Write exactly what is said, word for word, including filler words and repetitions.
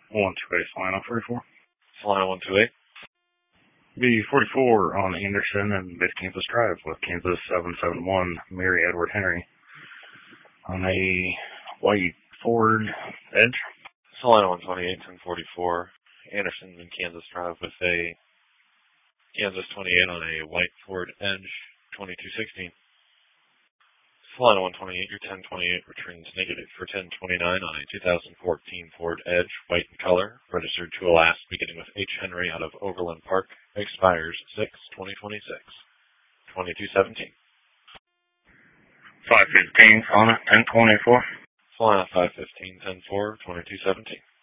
one two eight, Solano forty-four. Solano one two eight. B forty-four on Anderson and Mid Kansas Drive with Kansas seven seven one, Mary Edward Henry on a white Ford Edge. Solano one twenty-eight, ten forty-four, Anderson and Kansas Drive with a Kansas twenty-eight on a white Ford Edge, twenty-two sixteen. Solano one twenty-eight, your ten twenty-eight returns negative for ten twenty-nine on a two thousand fourteen Ford Edge, white in color, registered to a last beginning with H. Henry out of Overland Park, expires six twenty twenty-six, twenty-two seventeen. five fifteen, Solano ten twenty-four. Solano five fifteen, ten four, twenty-two seventeen.